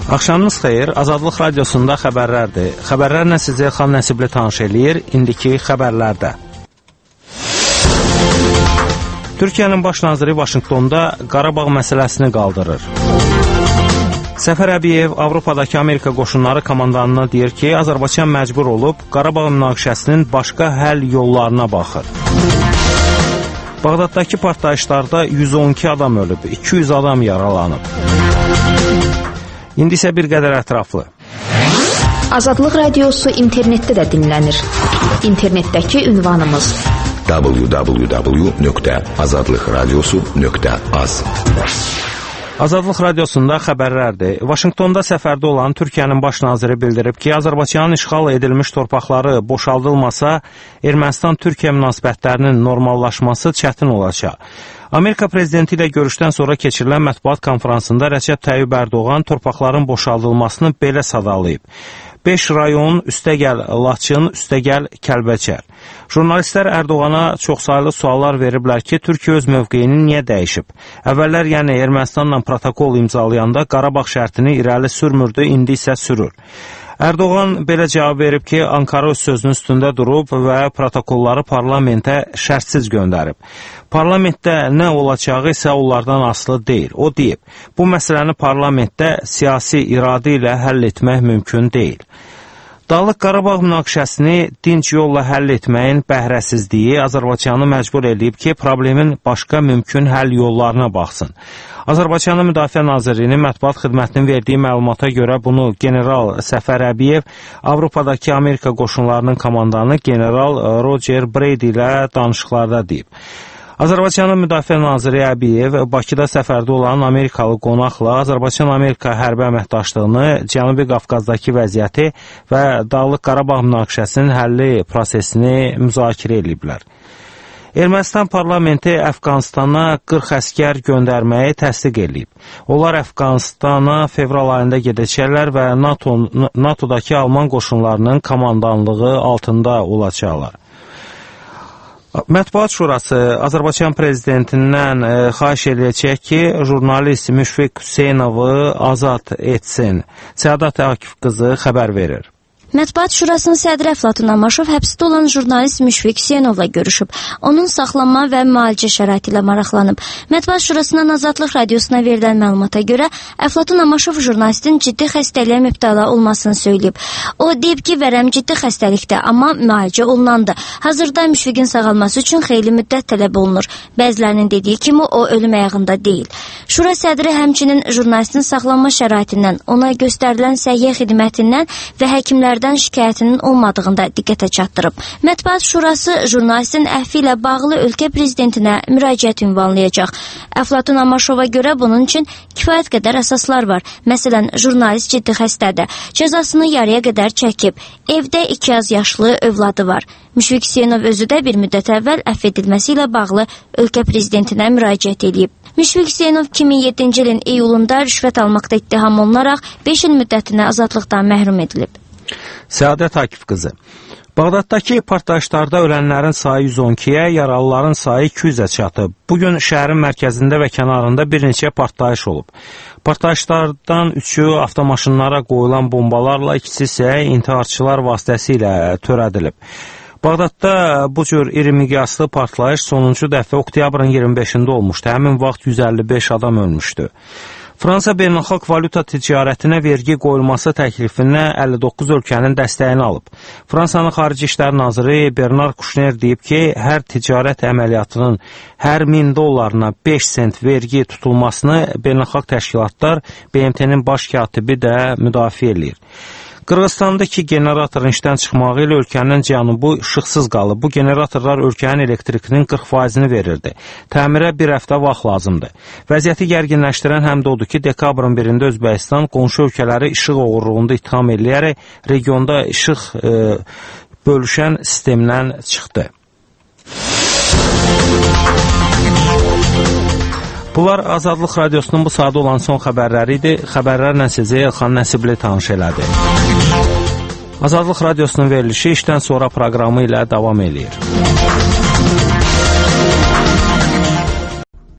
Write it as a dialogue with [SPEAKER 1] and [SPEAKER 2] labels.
[SPEAKER 1] Axşamınız xeyir, Azadlıq Radiosunda xəbərlərdir. Xəbərlərlə sizi Elxan Nəsibli tanış eləyir, indiki xəbərlərdə. Türkiyənin baş naziri Vaşinqtonda Qarabağ məsələsini qaldırır. Səfər Əbiyev Avropadakı Amerika qoşunları komandanına deyir ki, Azərbaycan məcbur olub Qarabağ münaqişəsinin başqa həll yollarına baxır. Bağdaddakı partlayışlarda 112 adam ölüb, 200 adam yaralanıb. İndi isə bir qədər ətraflı.
[SPEAKER 2] Azadlıq Radiosu internetdə də dinlənir. İnternetdəki ünvanımız www.azadlıqradiosu.az.
[SPEAKER 1] Azadlıq Radiosunda xəbərlərdir. Vaşinqtonda səfərdə olan Türkiyənin baş naziri bildirib ki, Azərbaycanın işğal edilmiş torpaqları boşaldılmasa, Ermənistan-Türkiyə münasibətlərinin normallaşması çətin olacaq. Amerika prezidenti ilə görüşdən sonra keçirilən mətbuat konferansında Rəcəb Tayyib Ərdoğan torpaqların boşaldılmasını belə sadalayıb. 5 rayon, üstəgəl Laçın, üstəgəl Kəlbəcər. Jurnalistlər Ərdoğana çoxsaylı suallar veriblər ki, Türkiyə öz mövqeyini niyə dəyişib? Əvvəllər, yəni Ermənistanla protokol imzalayanda Qarabağ şərtini irəli sürmürdü, indi isə sürür. Ərdoğan belə cavab verib ki, Ankara öz sözünün üstündə durub və protokolları parlamentə şərtsiz göndərib. Parlamentdə nə olacağı isə onlardan asılı deyil. O deyib, bu məsələni parlamentdə siyasi iradə ilə həll etmək mümkün deyil. Dağlıq Qarabağ münaqişəsini dinc yolla həll etməyin bəhrəsizliyi Azərbaycanı məcbur edib ki, problemin başqa mümkün həll yollarına baxsın. Azərbaycanın Müdafiə Nazirliyinin mətbuat xidmətinin verdiyi məlumata görə bunu General Səfər Əbiyev Avropadakı Amerika qoşunlarının komandanı General Roger Brady ilə danışıqlarda deyib. Azərbaycanın Müdafiə Naziri Əbiyev Bakıda səfərdə olan Amerikalı qonaqla Azərbaycan-Amerika hərbi əməkdaşlığını, Cənubi Qafqazdakı vəziyyəti və Dağlıq Qarabağ münaqişəsinin həlli prosesini müzakirə ediblər. Ermənistan parlamenti Əfqanistana 40 əskər göndərməyi təsdiq edib. Onlar Əfqanistana fevral ayında gedəcəklər və NATO-dakı Alman qoşunlarının komandanlığı altında olacaqlar. Mətbuat Şurası Azərbaycan prezidentindən xahiş edəcək ki, jurnalist Müşfiq Hüseynovu azad etsin. Səadat Akif qızı xəbər verir.
[SPEAKER 3] Mətbuat Şurasının sədri Əflatun Amaşov həbsdə olan jurnalist Müşfiq Hüseynovla görüşüb. Onun saxlanma və müalicə şəraiti ilə maraqlanıb. Mətbuat Şurasının Azadlıq Radiosuna verilən məlumata görə Əflatun Amaşov jurnalistin ciddi xəstəliyə mübtəla olmasını söyləyib. O deyib ki, vərəm ciddi xəstəlikdə, amma müalicə olunandı. Hazırda Müşfiqin sağalması üçün xeyli müddət tələb olunur. Bəzilərinin dediyi kimi o ölüm ayağında deyil. Şura sədri həmçinin jurnalistin saxlanma şəraitindən, ona göstərilən səhiyyə xidmətindən və həkimlərdən şikayətinin olmadığında diqqətə çatdırıb. Mətbuat Şurası jurnalistin əhvi ilə bağlı ölkə prezidentinə müraciət ünvanlayacaq. Əflatun Amaşova görə bunun üçün kifayət qədər əsaslar var. Məsələn, jurnalist ciddi xəstədir. Cəzasını yarıya qədər çəkib. Evdə 2 az yaşlı övladı var. Müşfiq Hüseynov özü də bir müddət əvvəl əfv edilməsi ilə bağlı ölkə prezidentinə müraciət edib. Müşfiq Hüseynov 2007-ci ilin iyulunda rüşvət almaqda ittiham olunaraq 5 il müddətinə azadlıqdan məhrum edilib.
[SPEAKER 1] Səadət Akif qızı. Bağdaddakı partlayışlarda ölənlərin sayı 112-yə, yaralıların sayı 200-ə çatıb. Bugün şəhərin mərkəzində və kənarında bir neçə partlayış olub. Partlayışlardan 3-ü avtomaşınlara qoyulan bombalarla, ikisi isə intiharçılar vasitəsilə törədilib. Bağdadda bu cür iri miqyaslı partlayış sonuncu dəfə oktyabrın 25-də olmuşdu. Həmin vaxt 155 adam ölmüşdü. Fransa beynəlxalq valyuta ticarətinə vergi qoyulması təklifinə 59 ölkənin dəstəyini alıb. Fransanın Xarici İşlər Naziri Bernard Kouchner deyib ki, hər ticarət əməliyyatının hər 1000 dollarına 5 sent vergi tutulmasını beynəlxalq təşkilatlar BMT-nin baş katibi də müdafiə edir. Qırğızstandakı generatorun işdən çıxmağı ilə ölkənin cənubu işıqsız qalıb. Bu generatorlar ölkənin elektrikinin 40%-ni verirdi. Təmirə bir həftə vaxt lazımdır. Vəziyyəti gərginləşdirən həm də odur ki, dekabrın 1-də Özbəkistan qonşu ölkələri işıq oğurluğunda ittiham eləyərək regionda işıq bölüşən sistemdən çıxdı. Bunlar Azadlıq Radiosunun bu sadə olan son xəbərləri idi. Xəbərlərlə sizi Elxan Nəsibli tanış elədi. Azadlıq Radiosunun verilişi işdən sonra proqramı ilə davam eləyir.